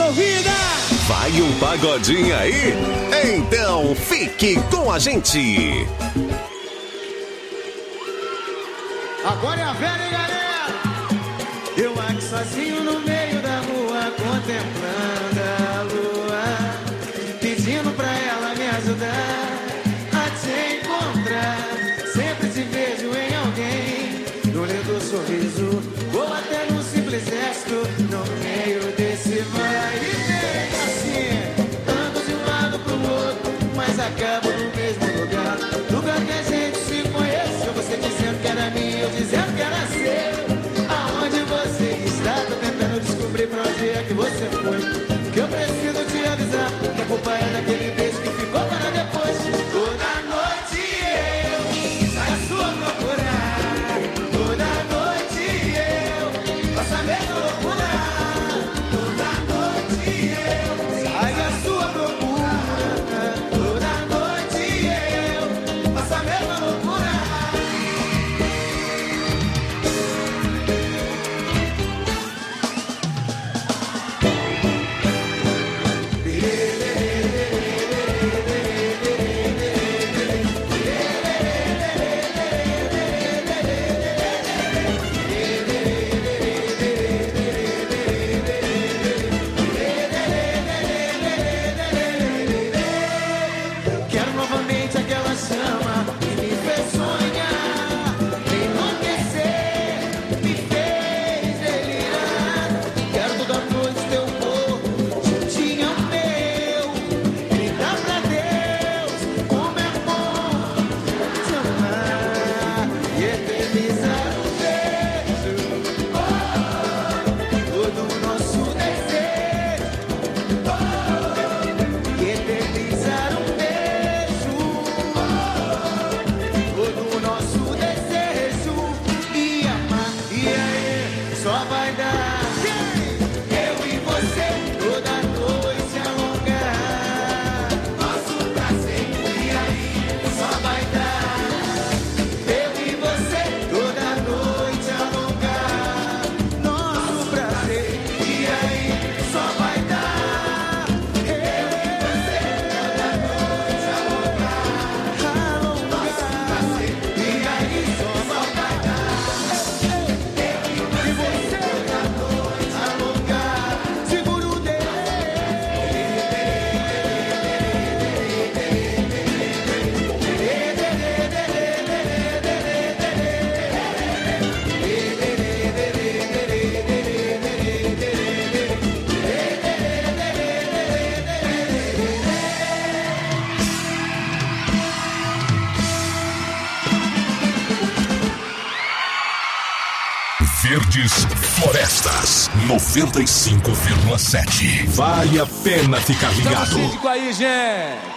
ouvida. Vai um pagodinho aí? Então fique com a gente. Agora é a velha, hein, galera? Eu aqui sozinho no meio da rua, contemplando a lua, pedindo pra ela me ajudar a te encontrar. Sempre te vejo em alguém, no lindo sorriso, ou até num simples gesto, no meio desse vai e vem. Assim, ando de um lado pro outro, mas acabo no mesmo lugar. Lugar que a gente se conheceu, você dizendo que era minha, eu dizendo que era seu. Aonde você está? Tô tentando descobrir pra onde é que você foi. Que eu preciso te avisar que a culpa é daquele beijo que ficou para depois. Toda noite eu saio à sua procura. Toda noite eu faço a mesma loucura. Toda noite eu saio à sua procura. Toda noite eu faço a mesma loucura. Quero novamente aquela chama que me fez sonhar, me enlouquecer, me fez delirar. Quero toda noite teu corpo juntinho ao meu, gritar pra Deus como é bom te amar e eternizar o beijo, todo o nosso desejo, e eternizar o beijo, todo o nosso desejo, e amar, e aí só vai dar eu e você toda noite alongar nosso prazer, e aí só vai dar eu e você toda noite alongar nosso prazer, e aí só vai dar eu e você toda noite alongar nosso prazer, e aí só vai dar eu e você toda noite alongar. Segura o dedo. Verdes Florestas 95,7. Vale a pena ficar ligado. Síndico aí, gente.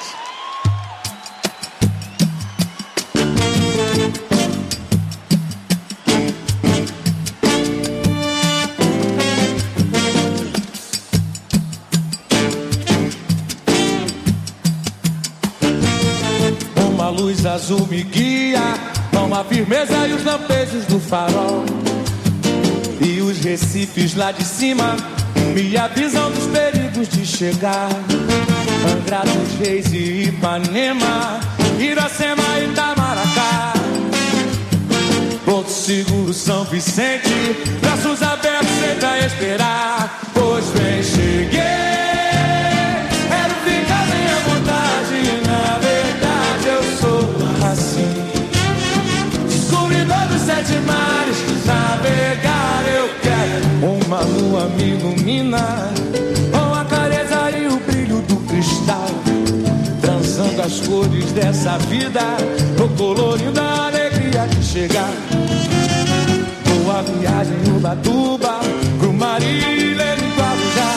Uma luz azul me guia, com a firmeza e os lampejos do farol. E os recifes lá de cima me avisam dos perigos de chegar. Angra dos Reis e Ipanema, Iracema e Itamaracá. Porto Seguro, São Vicente, braços abertos sempre a esperar. Pois bem, cheguei, quero ficar bem à vontade. Na verdade eu sou assim, descobridor dos 7 mares. Navegar eu quero, uma lua me ilumina, com a clareza e o brilho do cristal, transando as cores dessa vida, tô colorindo a alegria de chegar. Boa viagem no Ubatuba, pro Marília e Guarujá,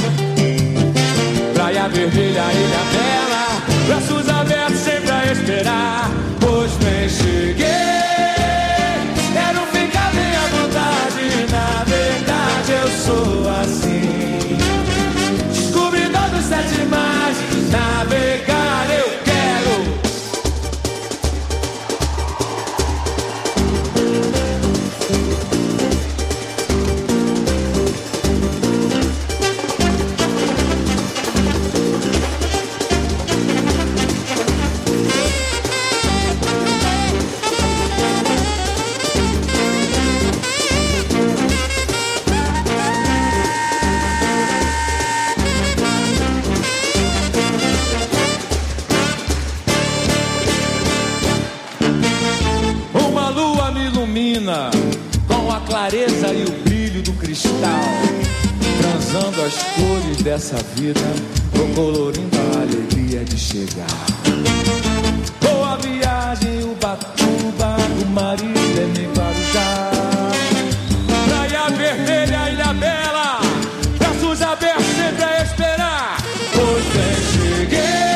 Praia Vermelha, Ilha Bela, braços abertos sempre a esperar. Pois bem, cheguei, quero ficar bem à vontade. Na verdade eu sou assim, descobridor dos 7 mares. Navegar eu quero. amenizando as cores dessa vida, tô colorindo a alegria de chegar. Boa viagem, Ubatuba, do Marília, me Guarujá. Praia Vermelha, Ilha Bela, braços abertos sempre a esperar. Pois bem, cheguei.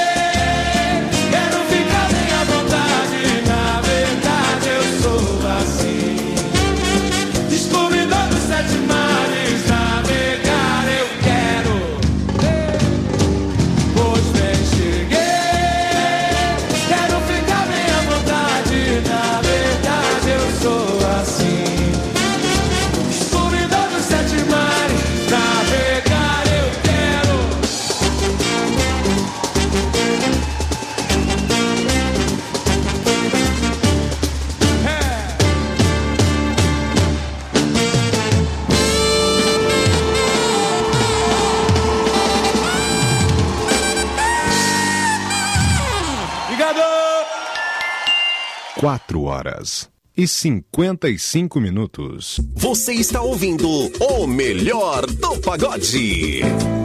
Quatro horas e 55 minutos. Você está ouvindo o melhor do pagode.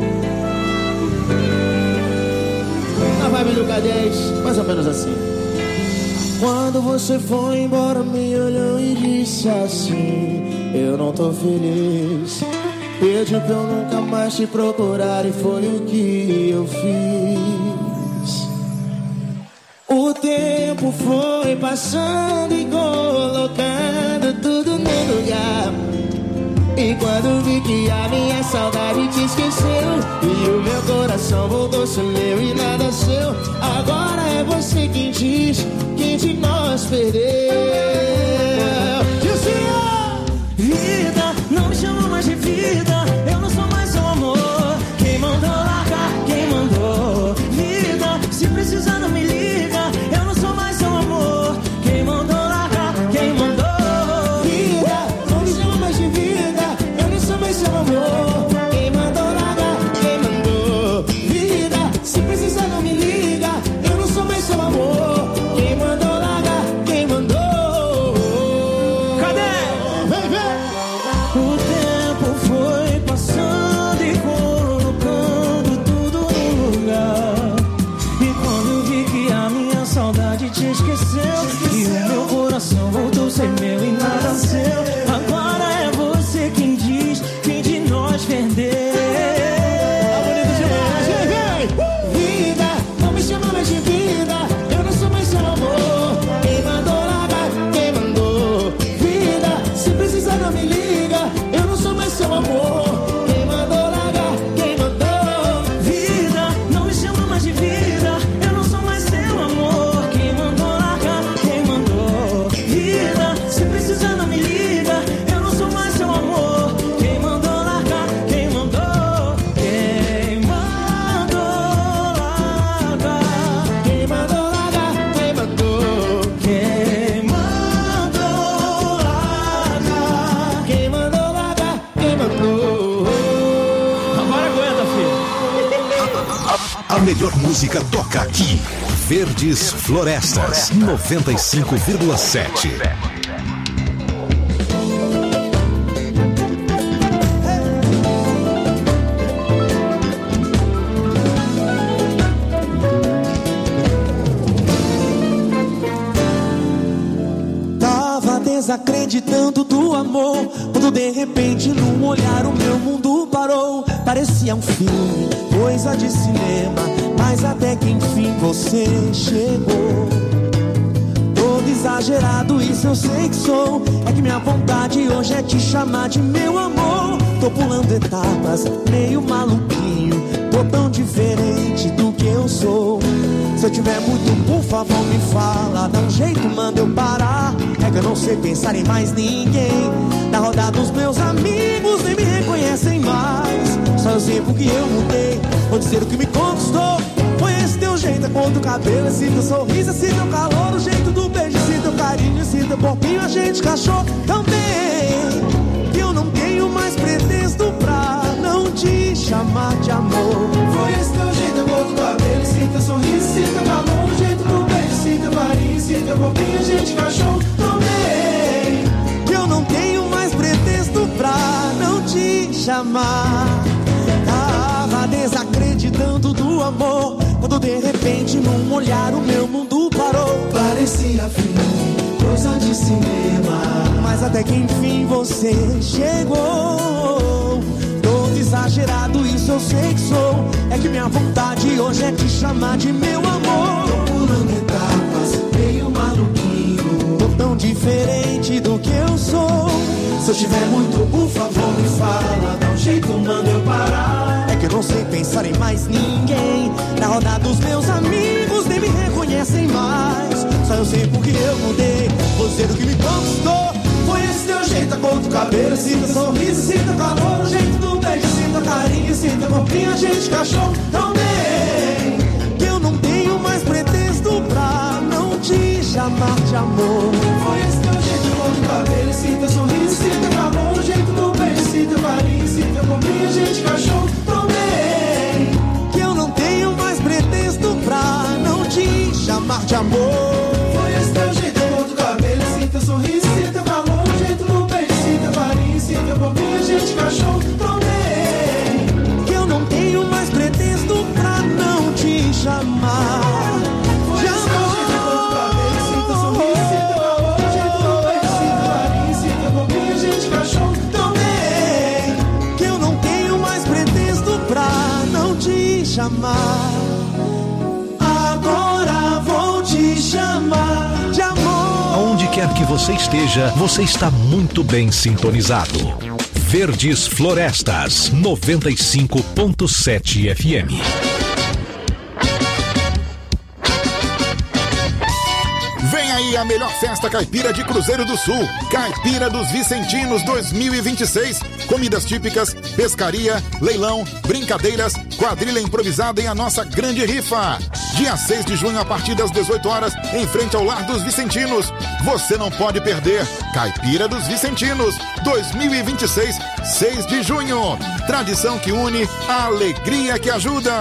Na vibe do K10, mais ou menos assim. Quando você foi embora, me olhou e disse assim: eu não tô feliz. Pediu pra eu nunca mais te procurar e foi o que eu fiz. O tempo foi passando e colocando tudo no lugar. E quando vi que a minha saudade te esqueceu e o meu coração voltou a ser meu e nada seu, agora é você quem diz quem de nós perdeu. E o senhor? Vida, não me chama mais de vida, eu não sou mais seu amor. Quem mandou largar, quem mandou? Vida, se precisar não me liga, eu não sou mais seu amor. Quem mandou largar, quem mandou? Vida, não me chama mais de vida, eu não sou mais seu amor. Quem mandou largar, quem mandou? Vida, se precisar não me liga, eu não sou mais seu amor. Quem mandou largar, quem mandou? Cadê? Vem, vem! O tempo foi passando e colocando tudo no lugar. E quando eu vi que a minha saudade te esqueceu e o meu coração voltou a ser meu e nada seu, agora é você quem diz quem de nós perdeu. Vida, não me chama mais de vida, eu não sou mais seu amor. Quem mandou largar, quem mandou? Vida, se precisar não me liga, eu não sou mais seu amor. Quem mandou largar, quem mandou? Vida, não me chama mais de vida, eu não sou mais seu amor. Quem mandou largar, quem mandou? Vida, se precisar não me liga, eu não sou mais seu amor. Quem mandou largar, quem mandou? Quem mandou largar? Quem mandou largar, quem mandou? Quem mandou largar? Quem mandou largar, quem mandou? Agora aguenta, filho. A melhor música toca aqui. Verdes Florestas 95,7. Tava desacreditando do amor, quando de repente num olhar o meu mundo parou. Parecia um filme, coisa de cinema, mas até que enfim você chegou. Todo exagerado, isso eu sei que sou, é que minha vontade hoje é te chamar de meu amor. Tô pulando etapas, meio maluquinho, tô tão diferente do que eu sou. Se eu tiver muito, por favor me fala, dá um jeito, manda eu parar. É que eu não sei pensar em mais ninguém. Na roda dos meus amigos nem me reconhecem mais. Só eu sei porque eu mudei, vou dizer o que me conquistou. Foi esse teu jeito, a cor do cabelo, esse teu sorriso, esse teu calor, o jeito do beijo, esse teu carinho, esse teu corpinho, a gente cachorro também. Que eu não tenho mais pretexto pra não te chamar de amor. Foi esse teu jeito, a cor do cabelo, esse teu sorriso, esse teu calor, o jeito do beijo, esse teu carinho, esse teu corpinho, a gente cachorro também. Que eu não tenho mais pretexto pra não te chamar. desacreditando do amor, quando de repente num olhar o meu mundo parou. Parecia filme, coisa de cinema, mas até que enfim você chegou. Todo exagerado, isso eu sei que sou. É que minha vontade hoje é te chamar de meu amor. Tô pulando etapas, meio maluquinho, tô tão diferente do que eu sou. Se eu tiver muito, por favor me fala, dá um jeito, manda eu parar. É que eu não sei pensar em mais ninguém. Na roda dos meus amigos nem me reconhecem mais. Só eu sei porque eu mudei, você do que me conquistou. Foi esse teu jeito, a cor do cabelo, sinta sorriso, sinta calor, o jeito do beijo, sinta carinho, sinta corpinho, a gente cachorro tão bem, que eu não tenho mais pretexto pra não te chamar de amor. Foi esse teu jeito, a cor do cabelo, sinta sorriso, sinta calor, o jeito do beijo, sinta carinho, sinta corpinho, a gente cachorro tão bem, que eu não tenho mais pretexto pra não te chamar de amor. Foi esse teu jeito, a cor do cabelo, sinta sorriso, sinta calor, o jeito do beijo, sinta carinho, sinta corpinho, a gente cachorro tão bem, que eu não tenho mais pretexto pra não te chamar de amor. Sinta sorriso, sinta calor, o jeito do beijo, sinta carinho, sinta corpinho, a gente cachorro tão bem, que eu não tenho mais pretexto pra não te chamar. Agora vou te chamar de amor. Onde quer que você esteja, você está muito bem sintonizado. Verdes Florestas, 95.7 FM. Vem aí a melhor festa caipira de Cruzeiro do Sul, Caipira dos Vicentinos 2026. Comidas típicas, pescaria, leilão, brincadeiras, quadrilha improvisada em a nossa grande rifa. Dia 6 de junho, a partir das 18 horas, em frente ao Lar dos Vicentinos. Você não pode perder. Caipira dos Vicentinos 2026, 6 de junho. Tradição que une, a alegria que ajuda.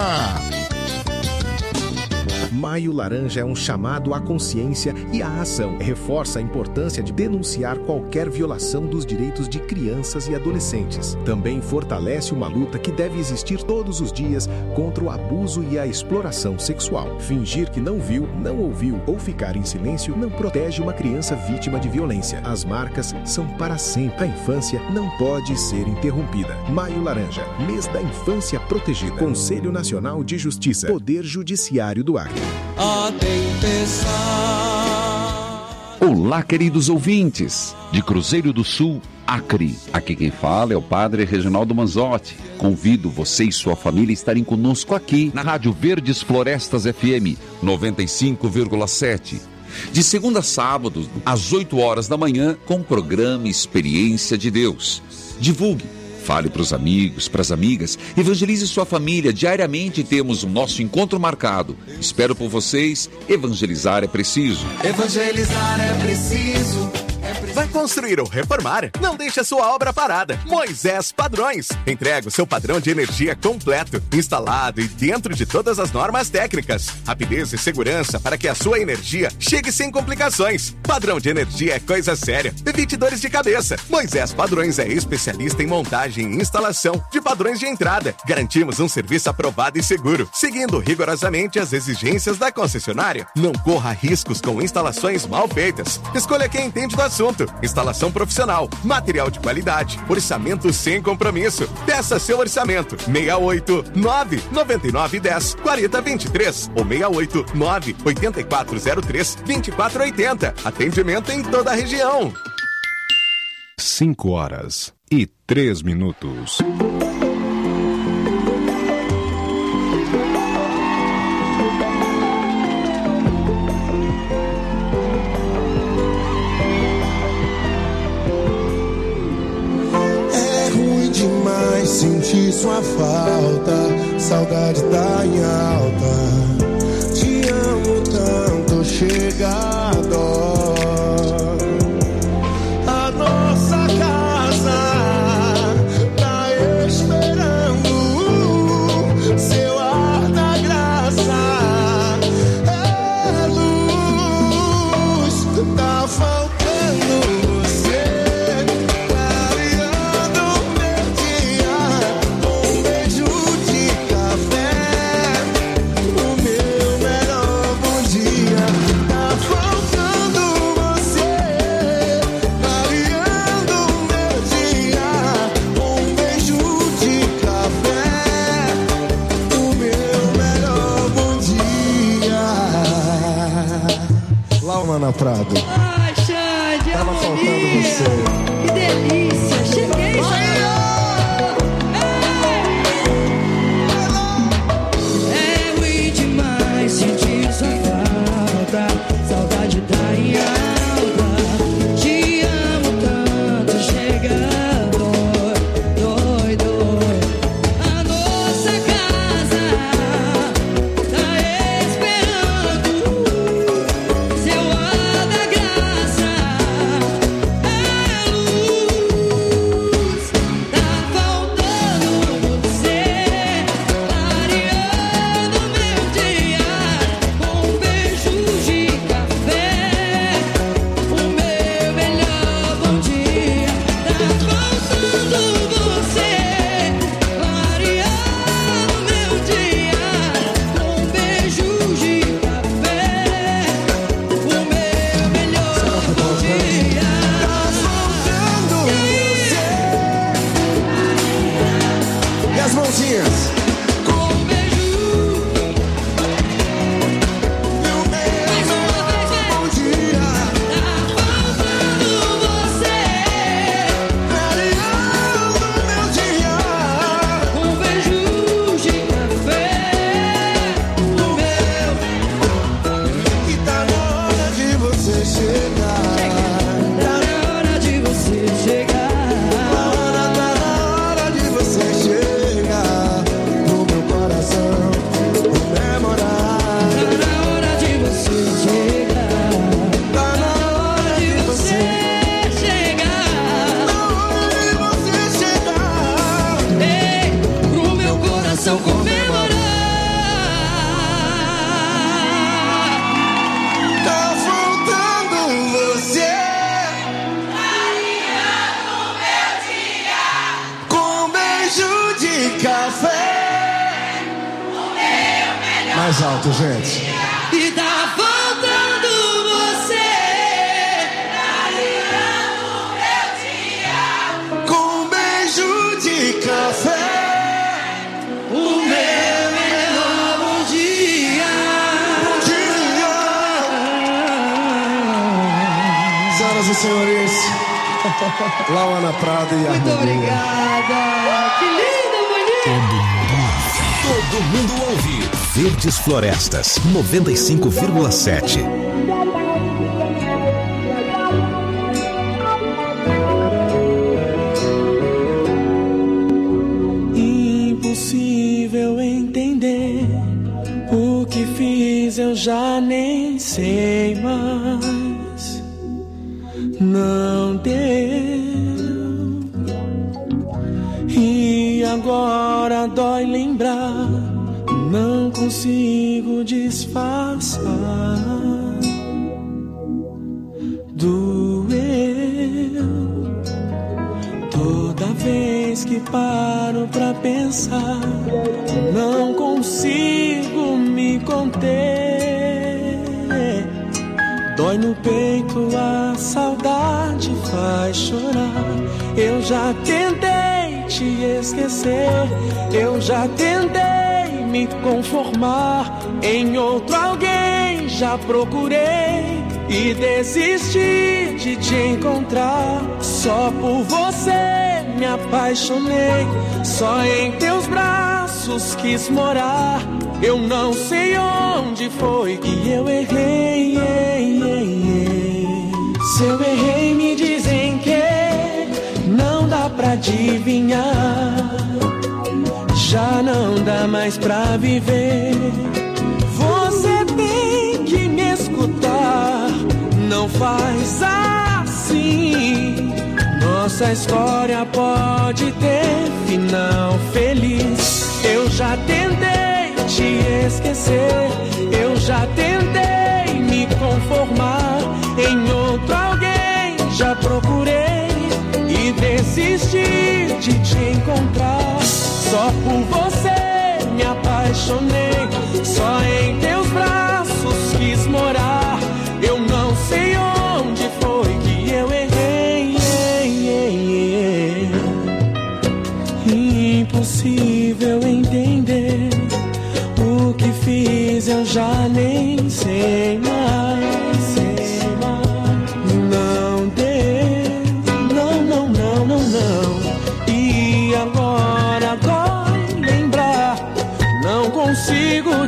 Maio Laranja é um chamado à consciência e à ação. Reforça a importância de denunciar qualquer violação dos direitos de crianças e adolescentes. Também fortalece uma luta que deve existir todos os dias contra o abuso e a exploração sexual. Fingir que não viu, não ouviu ou ficar em silêncio não protege uma criança vítima de violência. As marcas são para sempre. A infância não pode ser interrompida. Maio Laranja, mês da infância protegida. Conselho Nacional de Justiça. Poder Judiciário do Acre. A tempestade. Olá, queridos ouvintes de Cruzeiro do Sul, Acre. Aqui quem fala é o Padre Reginaldo Manzotti. Convido você e sua família a estarem conosco aqui na Rádio Verdes Florestas FM 95,7. De segunda a sábado, às 8 horas da manhã, com o programa Experiência de Deus. Divulgue. Fale para os amigos, para as amigas, evangelize sua família. Diariamente temos o nosso encontro marcado. Espero por vocês. Evangelizar é preciso. Evangelizar é preciso. Vai construir ou reformar? Não deixe a sua obra parada. Moisés Padrões. Entrega o seu padrão de energia completo, instalado e dentro de todas as normas técnicas. Rapidez e segurança para que a sua energia chegue sem complicações. Padrão de energia é coisa séria. Evite dores de cabeça. Moisés Padrões é especialista em montagem e instalação de padrões de entrada. Garantimos um serviço aprovado e seguro, seguindo rigorosamente as exigências da concessionária. Não corra riscos com instalações mal feitas. Escolha quem entende do assunto. Instalação profissional, material de qualidade, orçamento sem compromisso. Peça seu orçamento. 689-9910-4023 ou 689-8403-2480. Atendimento em toda a região. 5h03. Sentir sua falta, saudade tá em alta. Te amo tanto, chega a dó. A nossa casa tá esperando seu ar da graça. É luz, tá faltando você. Clareando meu dia com um beijo de Luana Prado. Ai, Xande, Tava harmonia. faltando você. Que delícia. Cheguei, é ruim demais sentir sua falta. Saudade tá em alta. Te amo tanto, chega doido. A nossa casa tá esperando. Seu ar da graça é luz. Tá faltando você, clareando meu dia com beijos de café. O meu melhor bom dia. Tá faltando você, clareando meu dia com beijos de café. O meu melhor bom dia. E as mãozinhas? Com beijo. Mais uma vez, bom dia. Tá faltando você, clareando meu dia com beijos de café. O meu. E tá na hora de você chegar. Tá na hora de você chegar. Tá na hora de você chegar no meu coração, comemorar. Tá na hora de você chegar. Tá na hora de você chegar. Na hora de você chegar. Ei, pro meu coração comemorar. Tá faltando você, com beijo de café. Mais alto, gente. E tá faltando você, Com beijo de café. o meu melhor bom dia. Senhoras e senhores, Luana Prado e Muito harmonia. obrigada. Que lindo, bonito. Todo mundo ouve. Verdes Florestas, 95,7. Impossível entender o que fiz, eu já nem sei mais. Não deu. E agora dói lembrar, não consigo disfarçar. Doeu. Toda vez que paro pra pensar, não consigo me conter. Dói no peito, a saudade faz chorar. Eu já tentei te esquecer, eu já tentei me conformar. Em outro alguém já procurei e desisti de te encontrar. Só por você me apaixonei, só em teus braços quis morar. Eu não sei onde foi que eu errei. Se eu errei, me dizem que não dá pra adivinhar. Já não dá mais pra viver. Você tem que me escutar, não faz assim. Nossa história pode ter final feliz. Eu já tentei te esquecer, eu já tentei me conformar. Em outro alguém já procurei e desisti de te encontrar. Só por você me apaixonei, só em teus braços quis morar. Eu não sei onde foi que eu errei. Impossível entender o que fiz, eu já nem sei mais. consigo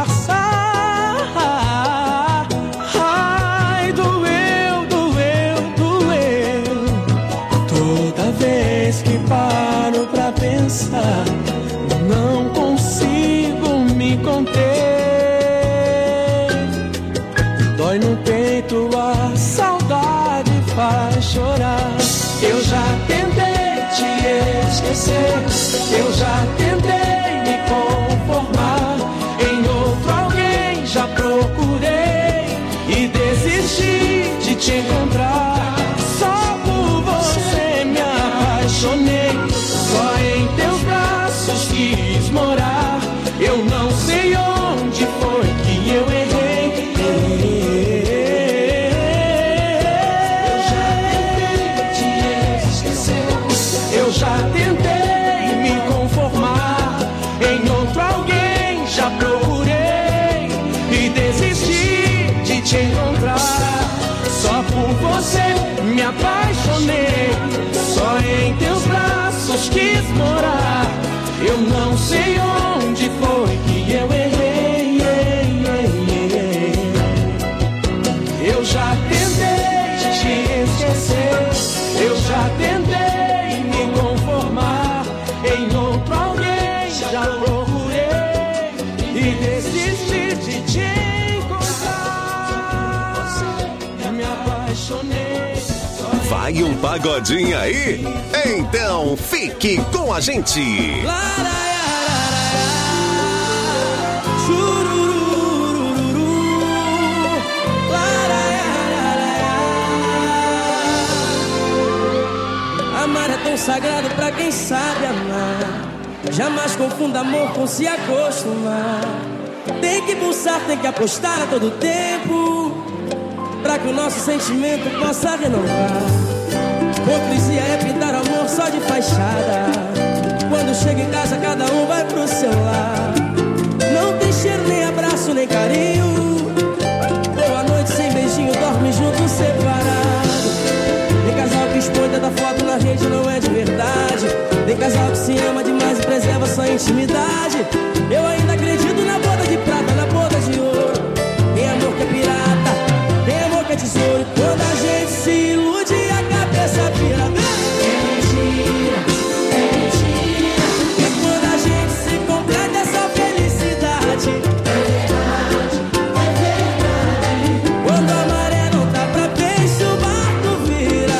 disfarçar. Ai, doeu, doeu, doeu. Toda vez que paro pra pensar, não consigo me conter. Dói no peito, a saudade faz chorar. Eu já tentei te esquecer, eu já tentei me conformar. Em outro alguém já procurei e desisti de te encontrar. Só por você me apaixonei, só em teus braços quis morar. Eu não sei onde foi que eu errei. Já tentei me conformar, em outro alguém já procurei e desisti de te encontrar. Só por você me apaixonei, só em teus braços quis morar. Eu não sei onde foi que eu errei. Eu já tentei te esquecer, eu já tentei conformar, em outro alguém já procurei e desisti de te encontrar. Me apaixonei. Vai um pagodinho aí? Então fique com a gente. Sagrado pra quem sabe amar. Jamais confunda amor com se acostumar. Tem que pulsar, tem que apostar a todo tempo, pra que o nosso sentimento possa renovar. Hipocrisia é pintar amor só de fachada. Quando chega em casa cada um vai pro seu lar. Não tem cheiro, nem abraço, nem carinho. Boa noite sem beijinho, dorme junto separado. Tem casal que expõe da foto na rede, não é de verdade. Tem casal que se ama demais e preserva sua intimidade. Eu ainda acredito na boda de prata, na boda de ouro. Tem amor que é pirata, tem amor que é tesouro. E quando a gente se ilude, a cabeça vira. É mentira, é mentira. E quando a gente se completa essa felicidade, é verdade, é verdade. Quando a maré não tá pra peixe, o barco vira.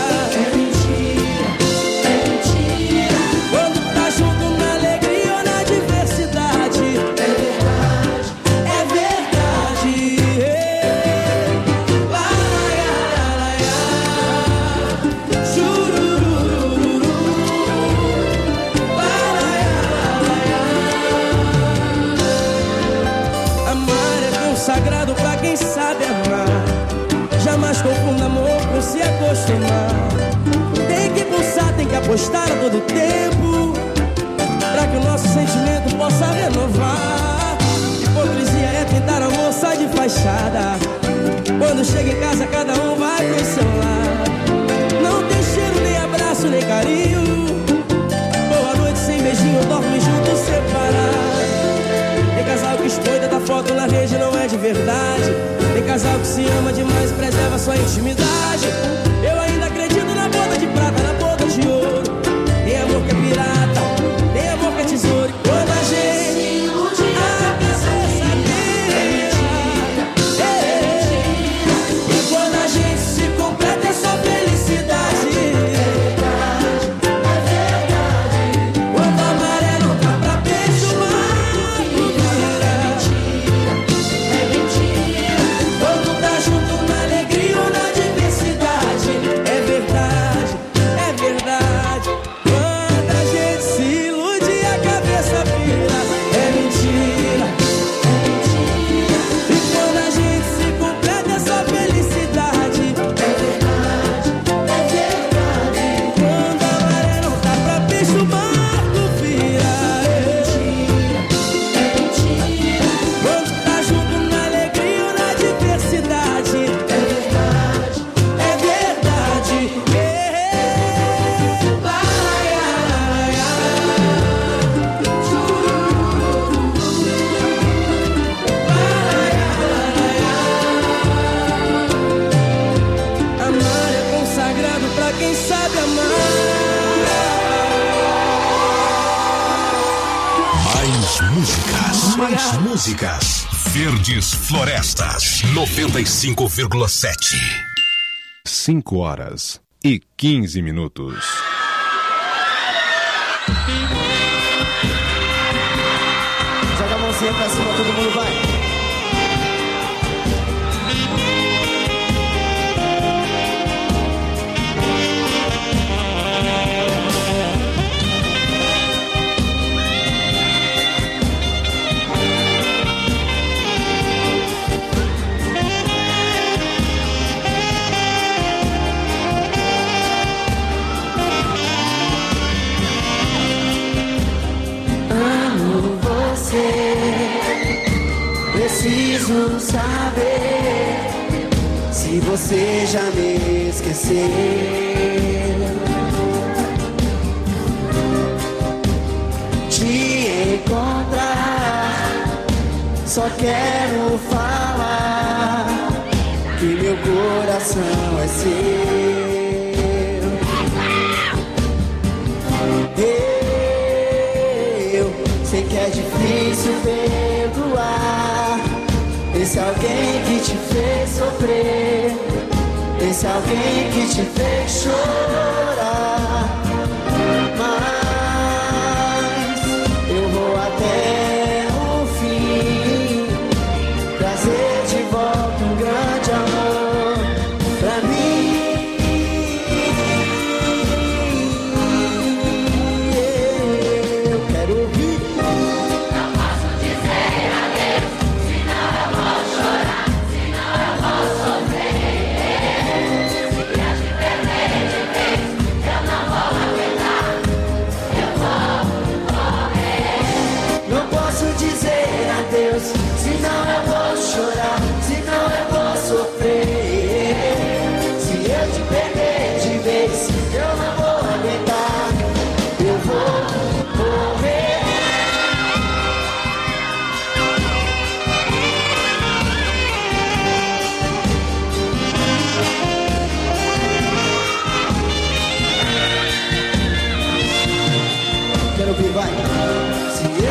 Sagrado pra quem sabe amar. Jamais confunda amor com se acostumar. Tem que pulsar, tem que apostar a todo tempo, pra que o nosso sentimento possa renovar. Hipocrisia é pintar amor só de fachada. Quando chega em casa cada um vai pro seu lar. Não tem cheiro, nem abraço, nem carinho. Boa noite sem beijinho, dorme junto separado. Tem casal que expõe da foto na rede, não é de verdade. Tem casal que se ama demais e preserva sua intimidade. Eu ainda acredito na boda de prata, na boda de ouro. Tem amor que é pirata, tem amor que é tesouro. E quando a gente a cabeça vira, e quando a gente se completa é só felicidade. É verdade, quando a maré não tá Mais músicas. Mais músicas. Verdes Florestas 95,7. 5h15. Joga a mãozinha pra cima, todo mundo vai. Preciso saber se você já me esqueceu. Te encontrar, só quero falar que meu coração é seu. Eu sei que é difícil perdoar esse alguém que te fez sofrer, esse alguém que te fez chorar. Mas eu vou até o fim trazer de volta um grande amor pra mim. Eu quero ouvir. Não posso dizer adeus, senão eu vou chorar, senão eu vou sofrer. Se eu te perder de vez, eu não vou aguentar, eu vou morrer. Não posso dizer adeus, senão eu vou chorar, senão eu vou sofrer. Se eu te perder de vez, eu não vou aguentar, eu vou morrer. Quero ouvir, vai. Se eu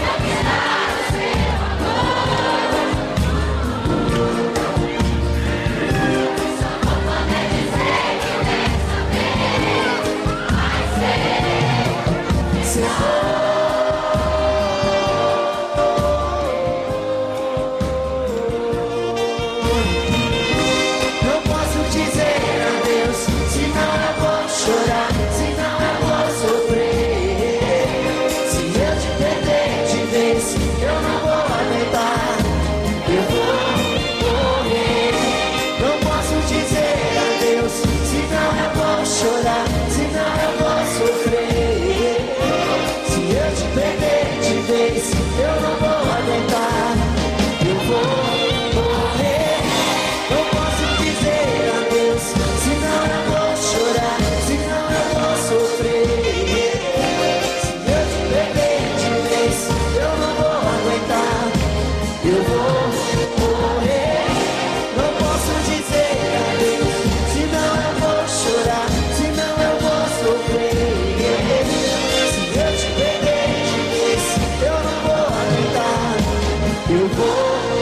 não posso dizer adeus, senão eu vou chorar, senão eu vou sofrer. Se eu te perder de vez, eu não vou aguentar, eu vou morrer. Não posso dizer adeus, senão eu vou chorar, senão eu vou sofrer. Se eu te perder de vez, eu não vou aguentar, eu vou morrer. Não posso dizer adeus, senão eu vou chorar, senão eu vou sofrer. Se eu te perder de vez, eu não vou aguentar, eu vou morrer. Não posso dizer adeus, senão eu vou chorar, senão eu vou sofrer. Se eu te perder de vez, eu não vou aguentar, eu vou.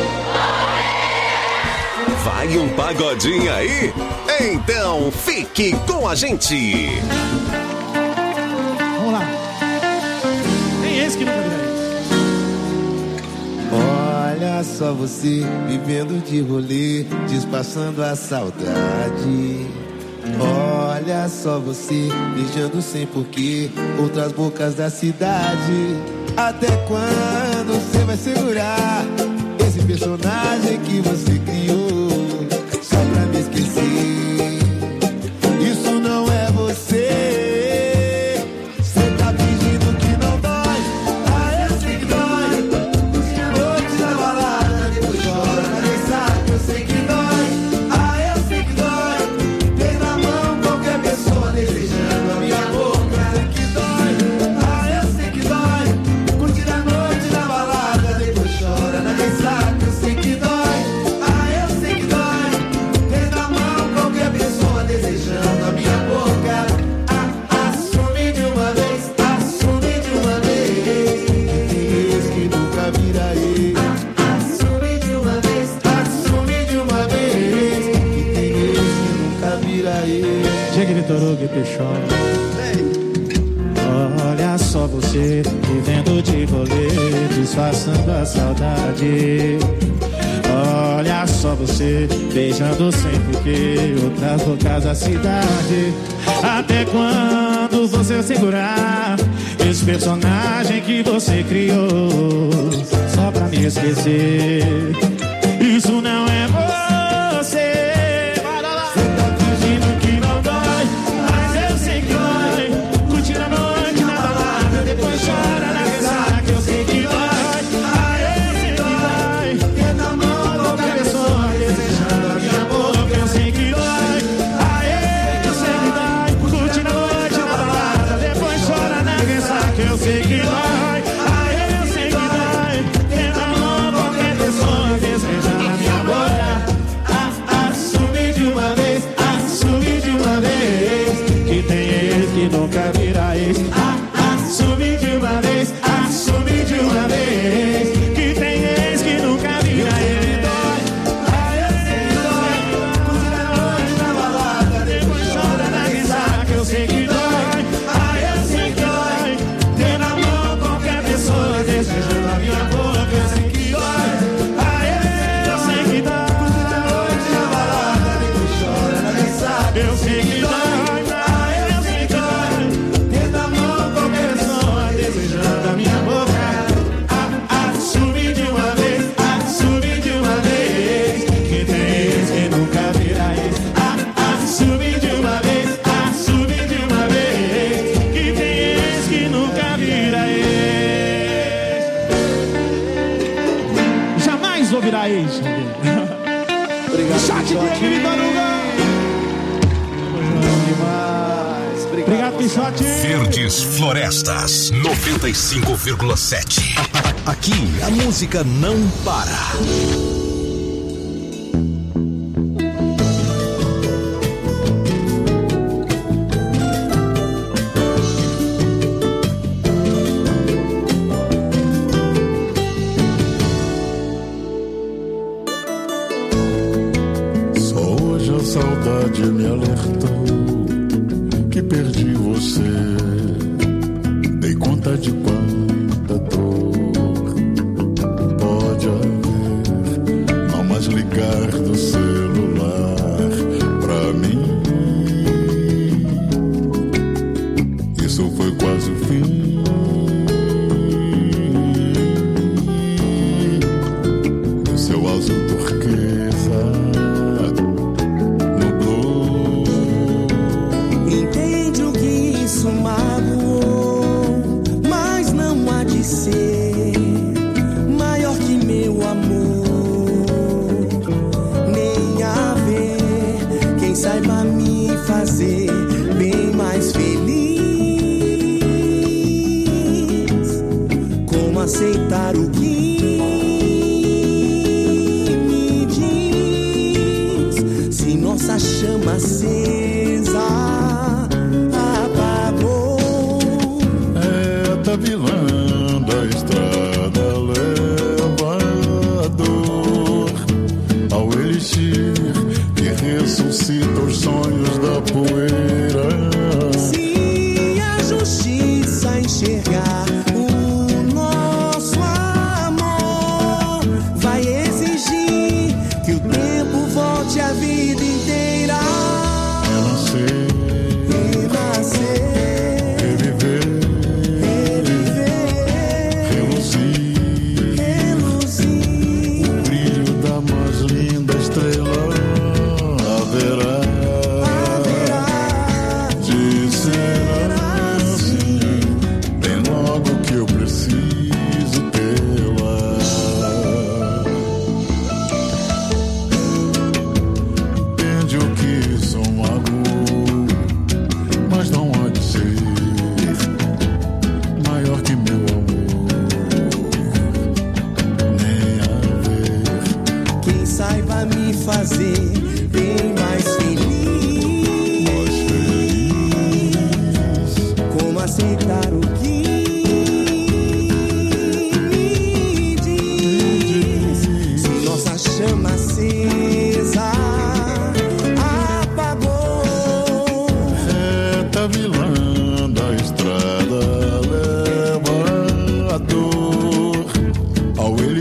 Vai um pagodinho aí? Então fique com a gente. Vamos lá. Tem esse que nunca virá. Olha só você vivendo de rolê, disfarçando a saudade. Olha só você beijando sem porquê outras bocas da cidade. Até quando você vai segurar esse personagem que você criou só pra me esquecer? Isso não é você. Você tá fingindo que não dói. Ah, eu sei que dói. Dia noite na balada, depois chora na ressaca. Eu sei que dói. Ah, eu sei que dói. Tem na mão qualquer pessoa desejando a minha boca. Eu sei que dói. Ah, eu sei que dói. Curtir a noite na balada, depois chora na ressaca. Eu sei que dói. Ah, eu sei chora. Olha só você vivendo de rolê, disfarçando a saudade. Olha só você beijando sem porquê outras bocas da cidade. Até quando você segurar esse personagem que você criou só pra me esquecer? Isso não é você. Você tá fingindo que não dói, mas eu sei que dói. Curtindo a noite na balada, depois chora na ressaca, eu sei que dói. Eu sei que dói, eu sei que dói. Tendo amor, qualquer pessoa desejando a minha boca. Assume de uma vez, assume de uma vez. Que tem ex que nunca vira ex. Assume de uma vez, assume de uma vez. Que tem ex que nunca vira ex. Eu sei que dói, curte a noite na balada, depois chora na ressaca. Eu sei que dói. Desejando a minha boca, eu sei que dói. Eu sei que dói. Curte a noite na balada, depois chora na ressaca. Eu sei que dói. Eu sei que dói. Tendo amor qualquer pessoa, desejando a minha boca. Assume de uma vez, assume de uma vez. Que tem ex que nunca vira ex. Assume de uma vez, assume de uma vez. Que tem ex que nunca vira ex. Vou virar ex. Obrigado, chat dele, Vitor Hugo. Obrigado, Pichote. Verdes Florestas 95,7. Aqui a música não para. Saudade me alertou que perdi você. Dei conta de quanta dor pode haver. Não mais ligar do celular pra mim. Isso foi quase o fim. O seu azul turquesa magoou, mas não há de ser maior que meu amor, nem haver quem saiba me fazer bem mais feliz. Como aceitar o que me diz, se nossa chama acesa vilã da estrada leva a dor ao elixir que ressuscita os sonhos da poeira. Se a justiça enxergar o nosso amor, vai exigir que o tempo volte a vida inteira. Renascer, reviver. Fazer bem mais feliz. Como aceitar o que me diz, se nossa chama acesa apagou. Reta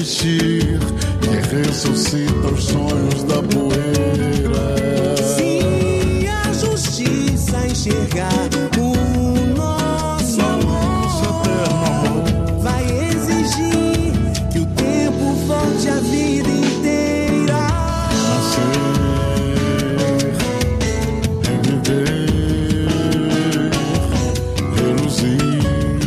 elixir que ressuscita os sonhos da poeira. Se a justiça enxergar o nosso amor, vai exigir que o tempo volte a vida inteira. Nascer, reviver, reluzir,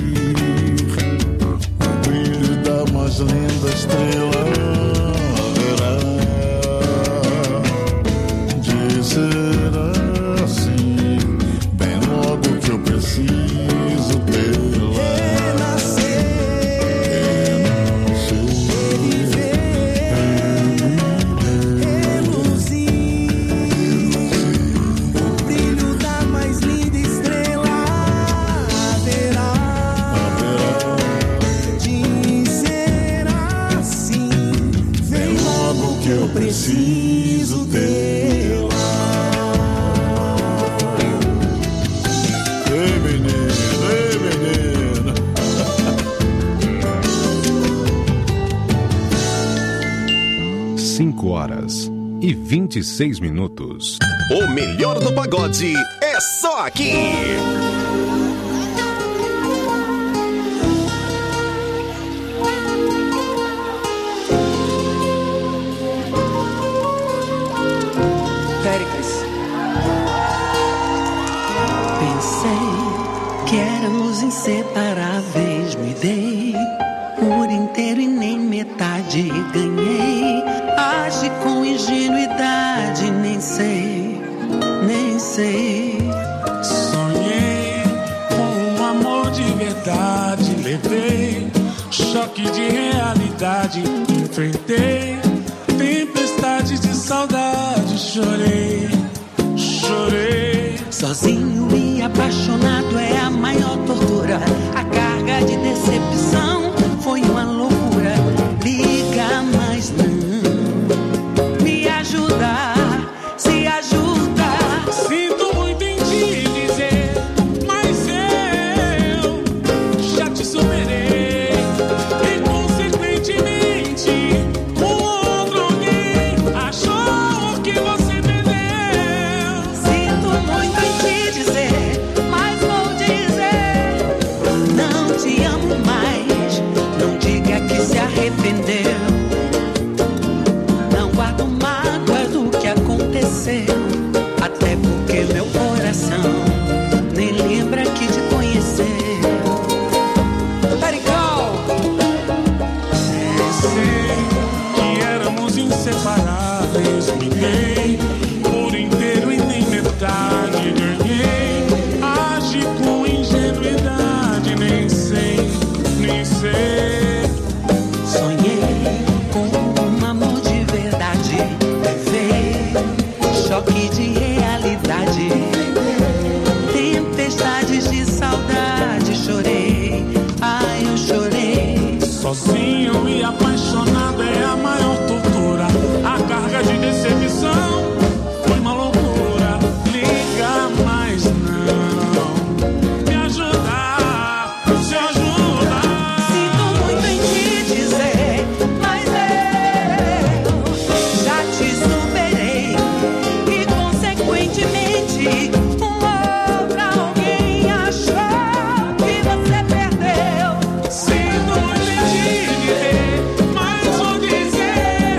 o brilho da mais linda estrela haverá de ser assim, bem logo que eu preciso tê-la. Renascer, o brilho da mais linda estrela haverá de ser assim, vem logo que eu preciso dela. Ei, menina, ei, menina. 5h26. O melhor do pagode é só aqui. Péricles. Pensei que éramos inseparáveis, me dei por inteiro e nem metade ganhei. Age com ingenuidade, nem sei, nem sei. Sonhei com um amor de verdade, levei choque de realidade, enfrentei tempestades de saudade, chorei, chorei. Sozinho e apaixonado é a maior tortura. A carga de decepção foi uma loucura. Liga, mas não me ajuda, se ajuda. Sinto muito em te dizer, mas eu já te superei. E consequentemente, um outro alguém achou que você perdeu. Sinto muito em te dizer, mas vou dizer, não te amo mais. Não diga que se arrependeu. Não guardo mágoa do que aconteceu, até porque meu coração nem lembra que te conheceu. Pericol! Sei que éramos inseparáveis, me dei por inteiro e nem metade ganhei. Age com ingenuidade, nem sei, nem sei. Sonhei com um amor de verdade, levei choque de realidade, tempestades de saudade, chorei, ai eu chorei. Sozinho e apaixonado é a maior tortura. A carga de decepção foi uma loucura. Liga, mas não me ajuda, se ajuda. Sinto muito em te dizer, mas eu já te superei. E consequentemente, um outro alguém achou que você perdeu. Sinto muito em te dizer, mas vou dizer,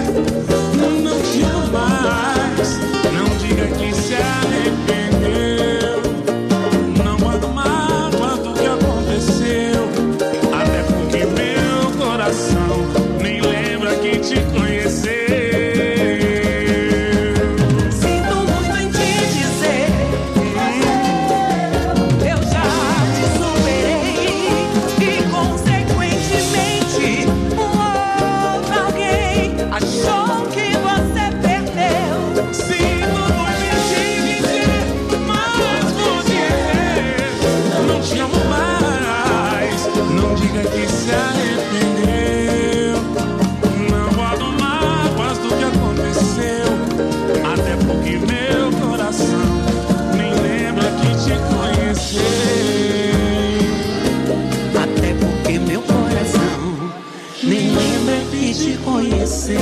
nem lembra de te conhecer.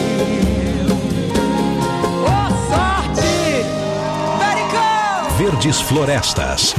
Verdes Florestas,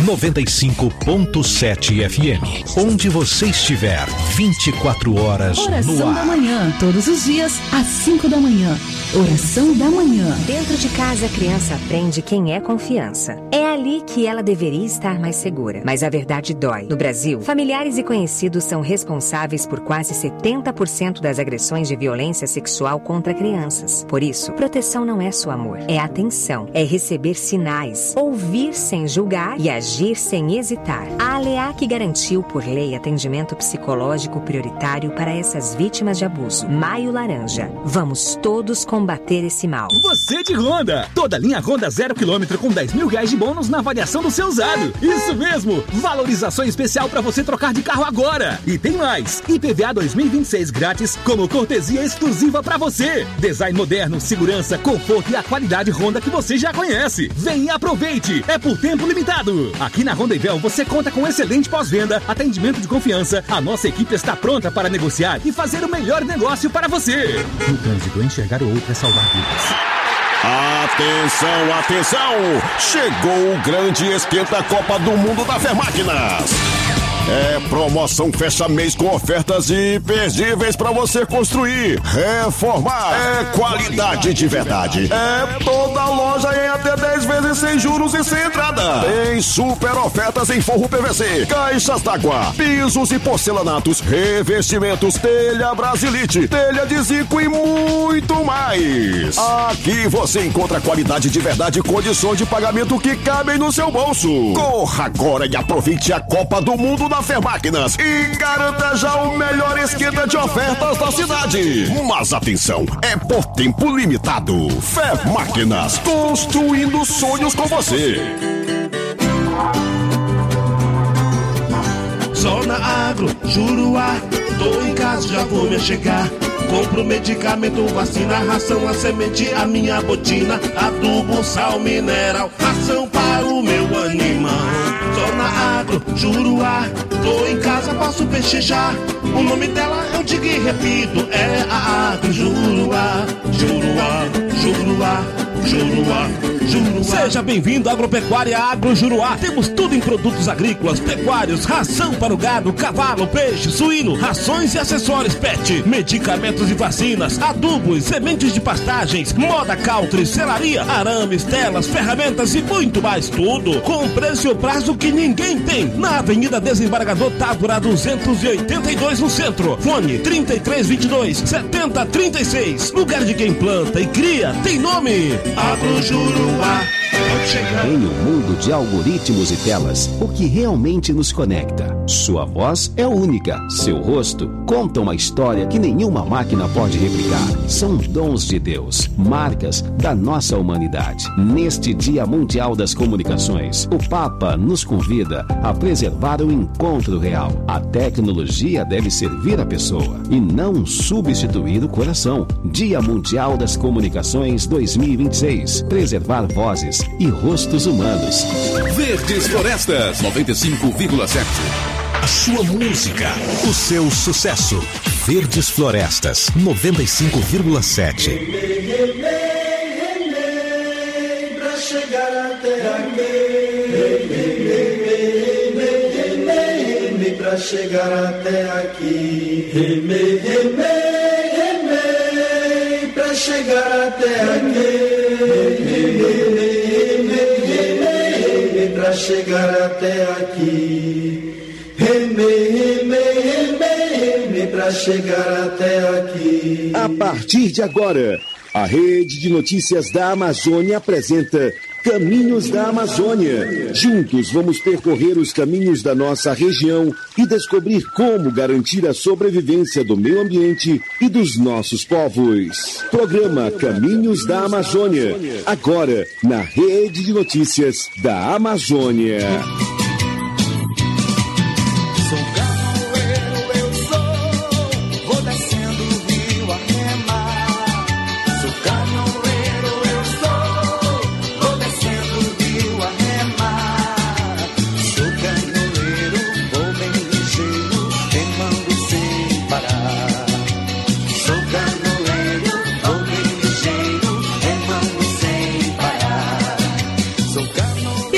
95.7 FM. Onde você estiver, 24 horas Oração no ar. da manhã, todos os dias, às 5 da manhã. Oração da manhã. Dentro de casa, a criança aprende quem é confiança. É ali que ela deveria estar mais segura. Mas a verdade dói. No Brasil, familiares e conhecidos são responsáveis por quase 70% das agressões de violência sexual contra crianças. Por isso, proteção não é só amor. É atenção. É receber sinais. Ouvir sem julgar e agir sem hesitar. A ALEAC garantiu por lei atendimento psicológico prioritário para essas vítimas de abuso. Maio Laranja. Vamos todos combater esse mal. Você de Honda! Toda linha Honda 0 km com 10 mil reais de bônus na avaliação do seu usado. Isso mesmo! Valorização especial para você trocar de carro agora. E tem mais! IPVA 2026 grátis como cortesia exclusiva para você. Design moderno, segurança, conforto e a qualidade Honda que você já conhece. Vem e aproveite! É por tempo limitado. Aqui na Honda Ivel você conta com excelente pós-venda, atendimento de confiança. A nossa equipe está pronta para negociar e fazer o melhor negócio para você. No trânsito, enxergar o outro é salvar vidas. Atenção, atenção! Chegou o grande esquenta Copa do Mundo da Fermáquinas. É promoção fecha-mês com ofertas imperdíveis para você construir, reformar. É qualidade de verdade. É toda loja em até 10 vezes sem juros e sem entrada. Tem super ofertas em forro PVC, caixas d'água, pisos e porcelanatos, revestimentos, telha Brasilite, telha de Zico e muito mais. Aqui você encontra qualidade de verdade e condições de pagamento que cabem no seu bolso. Corra agora e aproveite a Copa do Mundo da Fermáquinas e garanta já o melhor esquenta de ofertas da cidade. Mas atenção, é por tempo limitado. Fermáquinas, construindo sonhos com você. Zona Agro, Juruá, tô em casa, já vou me chegar. Compro medicamento, vacina, ração, a semente, a minha botina, adubo, sal, mineral, ração para o meu animal. Zona Agro, Juruá, tô em casa, posso pechinchar. O nome dela eu digo e repito, é a Agro Juruá, Juruá, Juruá, Juruá, Juruá. Seja bem-vindo à Agropecuária Agro Juruá. Temos tudo em produtos agrícolas, pecuários, ração para o gado, cavalo, peixe, suíno, rações e acessórios pet, medicamentos e vacinas, adubos, sementes de pastagens, moda country, selaria, arames, telas, ferramentas e muito mais. Tudo com preço e prazo que ninguém tem. Na Avenida Desembargador Távora 282 no centro. Fone 3322-7036. Lugar de quem planta e cria tem nome. Agro Juruá. Em um mundo de algoritmos e telas, o que realmente nos conecta? Sua voz é única, seu rosto conta uma história que nenhuma máquina pode replicar. São dons de Deus, marcas da nossa humanidade. Neste Dia Mundial das Comunicações, o Papa nos convida a preservar o encontro real. A tecnologia deve servir a pessoa e não substituir o coração. Dia Mundial das Comunicações 2026. Preservar vozes e rostos humanos. Verdes Florestas, 95,7. A sua música, o seu sucesso. Verdes Florestas, 95,7. Pra chegar até aqui, pra chegar até aqui, pra chegar até aqui, pra chegar até aqui, pra chegar até aqui. A partir de agora, a Rede de Notícias da Amazônia apresenta Caminhos da Amazônia. Juntos vamos percorrer os caminhos da nossa região e descobrir como garantir a sobrevivência do meio ambiente e dos nossos povos. Programa Caminhos da Amazônia, agora na Rede de Notícias da Amazônia.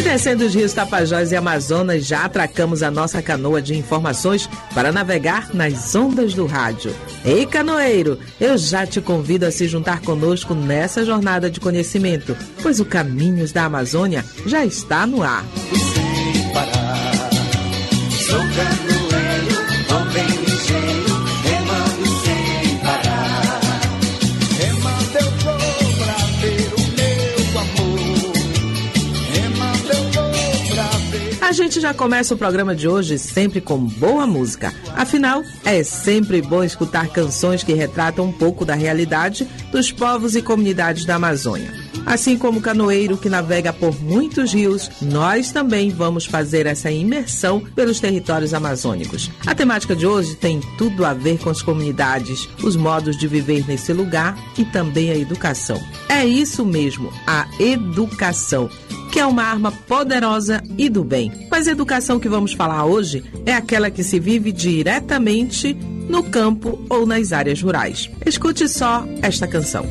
Conhecendo os rios Tapajós e Amazonas, já atracamos a nossa canoa de informações para navegar nas ondas do rádio. Ei, canoeiro, eu já te convido a se juntar conosco nessa jornada de conhecimento, pois o Caminhos da Amazônia já está no ar. Sem parar, sou canoeiro, vou bem ligeiro, remando sem parar. Remando eu vou pra ver o meu amor, remando eu vou pra ver. A gente já começa o programa de hoje sempre com boa música. Afinal, é sempre bom escutar canções que retratam um pouco da realidade dos povos e comunidades da Amazônia. Assim como o canoeiro que navega por muitos rios, nós também vamos fazer essa imersão pelos territórios amazônicos. A temática de hoje tem tudo a ver com as comunidades, os modos de viver nesse lugar e também a educação. É isso mesmo, a educação, que é uma arma poderosa e do bem. Mas a educação que vamos falar hoje é aquela que se vive diretamente no campo ou nas áreas rurais. Escute só esta canção.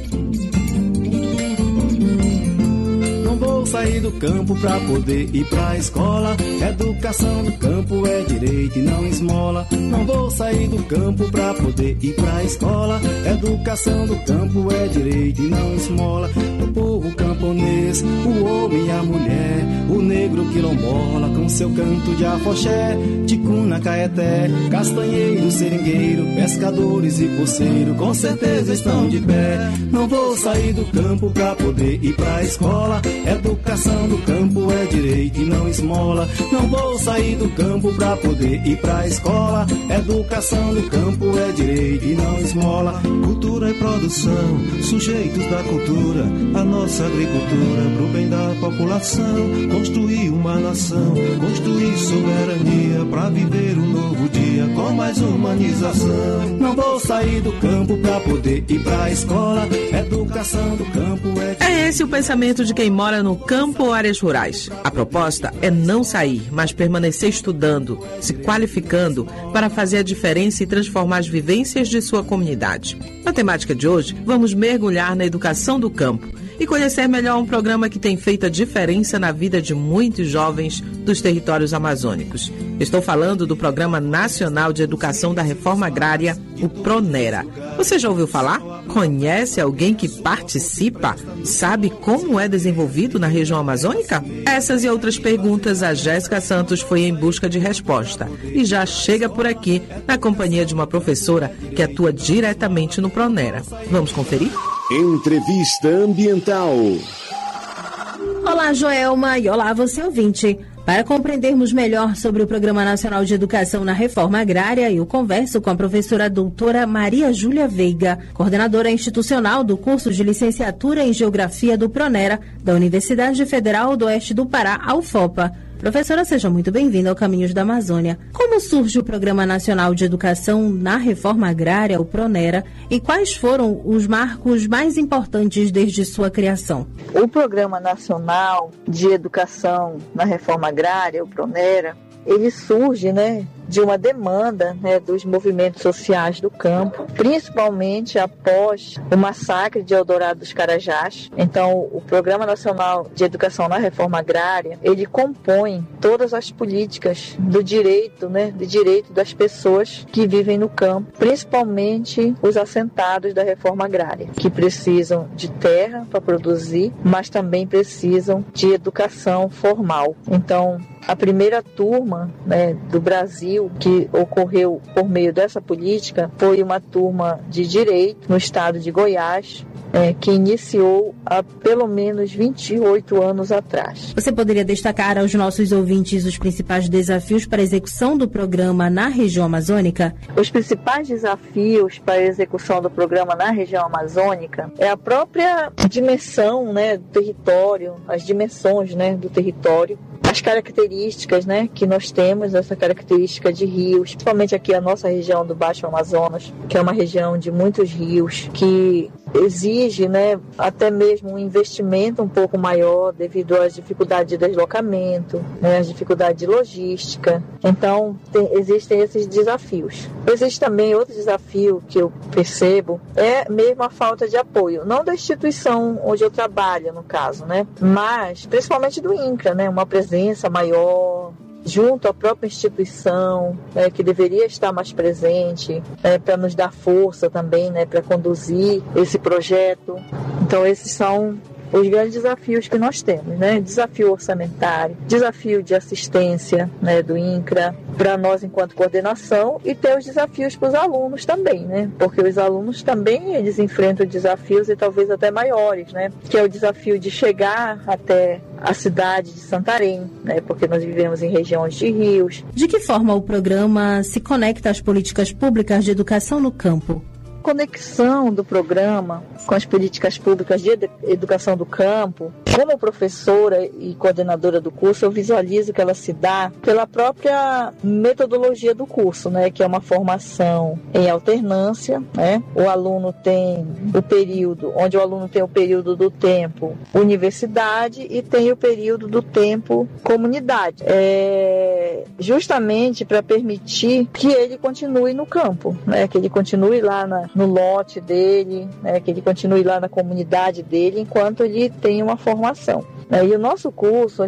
Vou sair do campo pra poder ir pra escola. Educação do campo é direito e não esmola. Não vou sair do campo pra poder ir pra escola. Educação do campo é direito e não esmola. O povo camponês, o homem e a mulher, o negro quilombola com seu canto de afoxé, ticuna, caeté, castanheiro, seringueiro, pescadores e poceiro, com certeza estão de pé. Não vou sair do campo pra poder ir pra escola. Educação do campo é direito e não esmola. Não vou sair do campo pra poder ir pra escola. Educação do campo é direito e não esmola. Cultura e produção, sujeitos da cultura, a nossa agricultura pro bem da população. Construir uma nação, construir soberania pra viver um novo dia com mais humanização. Não vou sair do campo pra poder ir pra escola. Educação do campo é esse o pensamento de quem mora no campo ou áreas rurais. A proposta é não sair, mas permanecer estudando, se qualificando para fazer a diferença e transformar as vivências de sua comunidade. Na temática de hoje, vamos mergulhar na educação do campo e conhecer melhor um programa que tem feito a diferença na vida de muitos jovens dos territórios amazônicos. Estou falando do Programa Nacional de Educação da Reforma Agrária, o PRONERA. Você já ouviu falar? Conhece alguém que participa? Sabe como é desenvolvido na região amazônica? Essas e outras perguntas a Jéssica Santos foi em busca de resposta e já chega por aqui na companhia de uma professora que atua diretamente no PRONERA. Vamos conferir? Entrevista Ambiental. Olá, Joelma, e olá, você ouvinte. Para compreendermos melhor sobre o Programa Nacional de Educação na Reforma Agrária, eu converso com a professora doutora Maria Júlia Veiga, coordenadora institucional do curso de licenciatura em Geografia do PRONERA, da Universidade Federal do Oeste do Pará, a UFOPA. Professora, seja muito bem-vinda ao Caminhos da Amazônia. Como surge o Programa Nacional de Educação na Reforma Agrária, o PRONERA, e quais foram os marcos mais importantes desde sua criação? O Programa Nacional de Educação na Reforma Agrária, o PRONERA, ele surge, de uma demanda, dos movimentos sociais do campo, principalmente após o massacre de Eldorado dos Carajás. Então, o Programa Nacional de Educação na Reforma Agrária, ele compõe todas as políticas do direito, do direito das pessoas que vivem no campo, principalmente os assentados da reforma agrária, que precisam de terra para produzir, mas também precisam de educação formal. Então, a primeira turma do Brasil que ocorreu por meio dessa política foi uma turma de direito no estado de Goiás, que iniciou há pelo menos 28 anos atrás. Você poderia destacar aos nossos ouvintes os principais desafios para a execução do programa na região amazônica? Os principais desafios para a execução do programa na região amazônica é a própria dimensão do território, as dimensões do território, as características que nós temos, essa característica de rios, principalmente aqui a nossa região do Baixo Amazonas, que é uma região de muitos rios, que exige, né, até mesmo um investimento um pouco maior devido às dificuldades de deslocamento, né, às dificuldades de logística. Então, existem esses desafios. Existe também outro desafio que eu percebo, é mesmo a falta de apoio, não da instituição onde eu trabalho, no caso, né, mas principalmente do INCRA, né, uma presença maior junto à própria instituição, né, que deveria estar mais presente, para nos dar força também, né, para conduzir esse projeto. Então, esses são os grandes desafios que nós temos, né? Desafio orçamentário, desafio de assistência, né, do INCRA, para nós enquanto coordenação, e ter os desafios para os alunos também, né? Porque os alunos também, eles enfrentam desafios e talvez até maiores, né? Que é o desafio de chegar até a cidade de Santarém, né? Porque nós vivemos em regiões de rios. De que forma o programa se conecta às políticas públicas de educação no campo? Conexão do programa com as políticas públicas de educação do campo, como professora e coordenadora do curso, eu visualizo que ela se dá pela própria metodologia do curso, né, que é uma formação em alternância, né? O aluno tem o período, onde o aluno tem o período do tempo universidade e tem o período do tempo comunidade, justamente para permitir que ele continue no campo, né, que ele continue lá no lote dele, né, que ele continue lá na comunidade dele, enquanto ele tem uma formação. E o nosso curso,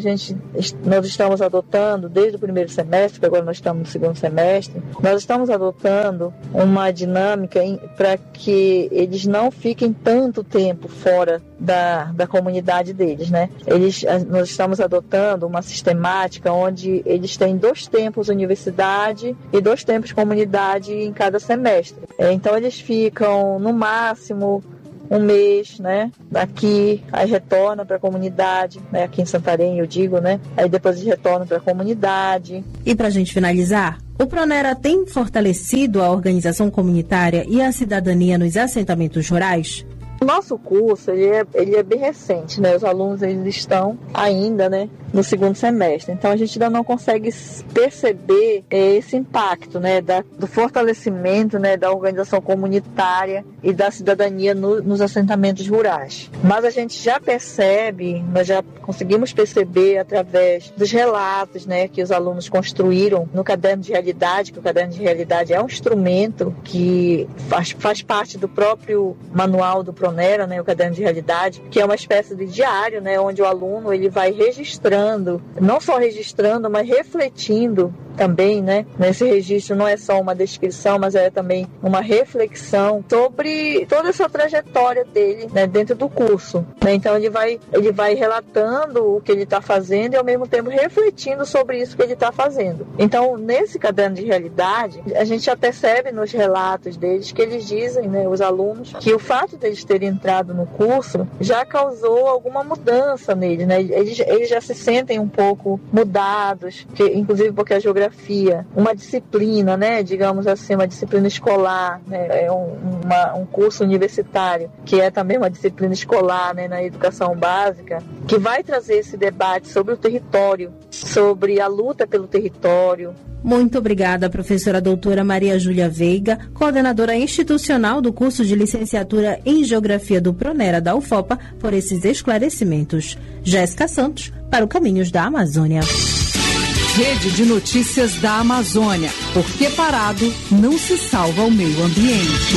nós estamos adotando, desde o primeiro semestre, que agora nós estamos no segundo semestre, nós estamos adotando uma dinâmica para que eles não fiquem tanto tempo fora da comunidade deles, né? Nós estamos adotando uma sistemática onde eles têm 2 tempos universidade e 2 tempos comunidade em cada semestre. Então eles ficam, no máximo, 1 mês, né? Aqui, aí retornam para a comunidade, né? Aqui em Santarém, eu digo, né? Aí depois eles retornam para a comunidade. E para a gente finalizar, o Pronera tem fortalecido a organização comunitária e a cidadania nos assentamentos rurais? O nosso curso, ele é bem recente, né? Os alunos, eles estão ainda, né, no segundo semestre. Então, a gente ainda não consegue perceber esse impacto, né, do fortalecimento, né, da organização comunitária e da cidadania nos assentamentos rurais. Mas a gente já percebe, nós já conseguimos perceber através dos relatos, né, que os alunos construíram no caderno de realidade, que o caderno de realidade é um instrumento que faz parte do próprio manual do Pronera, né, o caderno de realidade, que é uma espécie de diário, né, onde o aluno ele vai registrando, não só registrando, mas refletindo também, né? Nesse registro não é só uma descrição, mas é também uma reflexão sobre toda essa trajetória dele, né, dentro do curso, né? Então ele vai relatando o que ele está fazendo e ao mesmo tempo refletindo sobre isso que ele está fazendo. Então, nesse caderno de realidade, a gente já percebe nos relatos deles que eles dizem, né, os alunos, que o fato deles terem entrado no curso já causou alguma mudança neles, né? Eles já se sentem um pouco mudados, inclusive porque a geografia, uma disciplina, né, digamos assim, uma disciplina escolar, né, é um curso universitário, que é também uma disciplina escolar, né, na educação básica, que vai trazer esse debate sobre o território, sobre a luta pelo território. Muito obrigada, professora doutora Maria Júlia Veiga, coordenadora institucional do curso de licenciatura em Geografia do Pronera da UFOPA, por esses esclarecimentos. Jéssica Santos, para o Caminhos da Amazônia. Rede de Notícias da Amazônia. Porque parado não se salva o meio ambiente.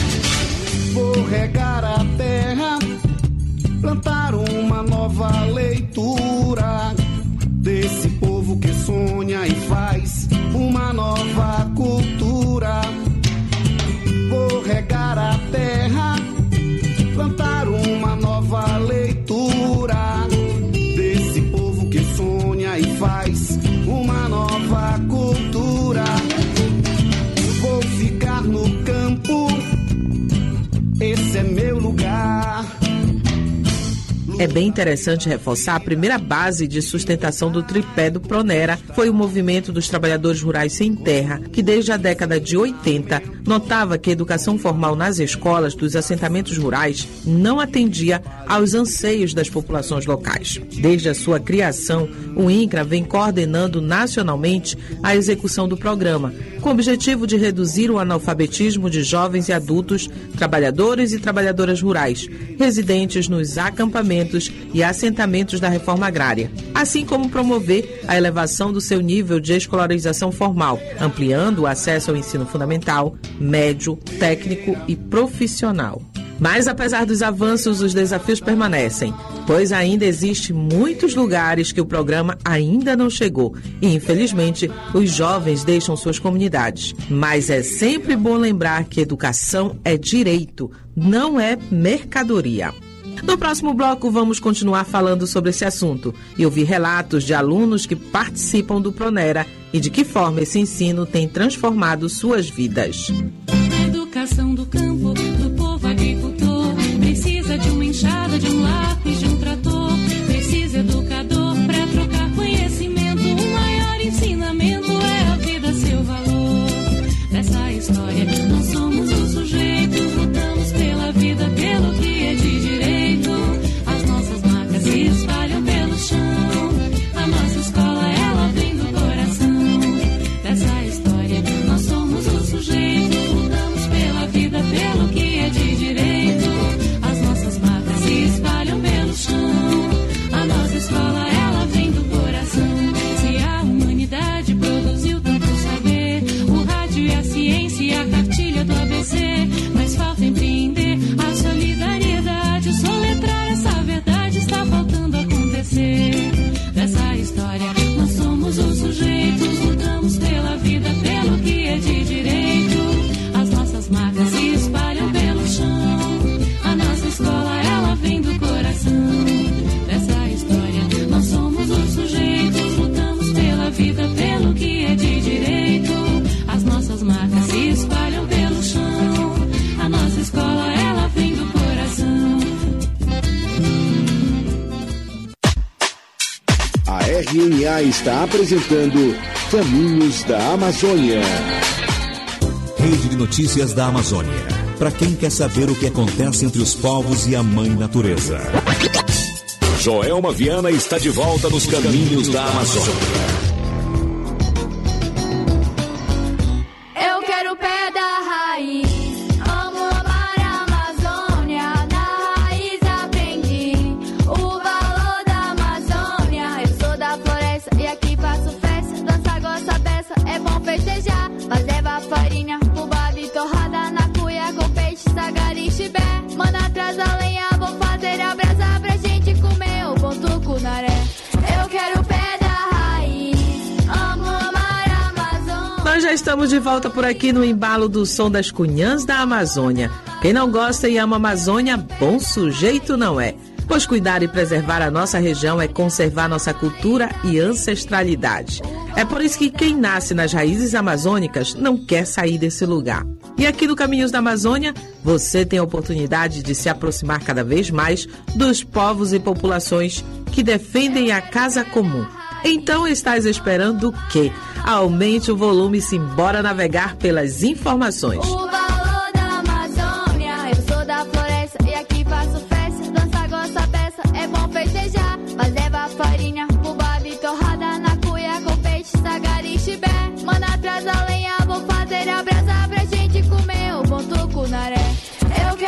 Vou regar a terra, plantar uma nova leitura desse povo que sonha e faz uma nova cultura. Vou regar a terra, plantar uma nova leitura desse povo que sonha e faz uma nova cultura. Vou ficar no campo, esse é meu lugar. É bem interessante reforçar a primeira base de sustentação do tripé do Pronera foi o movimento dos trabalhadores rurais sem terra, que desde a década de 80 notava que a educação formal nas escolas dos assentamentos rurais não atendia aos anseios das populações locais. Desde a sua criação, o INCRA vem coordenando nacionalmente a execução do programa, com o objetivo de reduzir o analfabetismo de jovens e adultos, trabalhadores e trabalhadoras rurais, residentes nos acampamentos e assentamentos da reforma agrária, assim como promover a elevação do seu nível de escolarização formal, ampliando o acesso ao ensino fundamental, médio, técnico e profissional. Mas, apesar dos avanços, os desafios permanecem, pois ainda existem muitos lugares que o programa ainda não chegou e, infelizmente, os jovens deixam suas comunidades. Mas é sempre bom lembrar que educação é direito, não é mercadoria. No próximo bloco, vamos continuar falando sobre esse assunto e ouvir relatos de alunos que participam do Pronera e de que forma esse ensino tem transformado suas vidas. A educação do campo, do povo agricultor, precisa de uma enxada, de um lápis, de um trator, precisa educador para trocar conhecimento. O maior ensinamento é a vida, seu valor. Dessa história, nós somos os sujeitos, lutamos pela vida, pelo que é de direito. As nossas marcas se espalham pelo chão. A nossa escola, ela vem do coração. Dessa história, nós somos os sujeitos, lutamos pela vida, pelo que é de direito. As nossas marcas se espalham pelo chão. A nossa escola, ela vem do coração. Se a humanidade produziu tanto saber, o rádio e a ciência e a cartilha do ABC, mas falta empreender a solidariedade, soletrar essa verdade, está faltando acontecer. Dessa história, nós somos os sujeitos, lutamos pela vida, pelo que é de direito. As nossas marcas se espalham pelo chão. A nossa escola, ela vem do coração. Dessa história, nós somos os sujeitos, lutamos pela vida, pelo que é de direito. As nossas marcas se espalham pelo chão. A nossa escola, ela vem do coração. A RNA está apresentando Caminhos da Amazônia. Rede de Notícias da Amazônia. Para quem quer saber o que acontece entre os povos e a mãe natureza. Joelma Viana está de volta nos Caminhos da Amazônia. Eu quero o pé da raiz. Amo amar a Amazônia. Na raiz aprendi o valor da Amazônia. Eu sou da floresta e aqui faço festa. Dança, gosta, peça, é bom festejar. Fazer farinha, fubá, torrada na cuia com peixe, sagari, chibé. Mana, traz a lenha, vou fazer a brasa pra gente comer o bom tucunaré. Eu quero o pé da raiz. Amo amar a Amazônia. Nós já estamos de volta por aqui no embalo do som das Cunhãs da Amazônia. Quem não gosta e ama a Amazônia, bom sujeito não é. Pois cuidar e preservar a nossa região é conservar nossa cultura e ancestralidade. É por isso que quem nasce nas raízes amazônicas não quer sair desse lugar. E aqui no Caminhos da Amazônia, você tem a oportunidade de se aproximar cada vez mais dos povos e populações que defendem a casa comum. Então estás esperando o quê? Aumente o volume e simbora navegar pelas informações.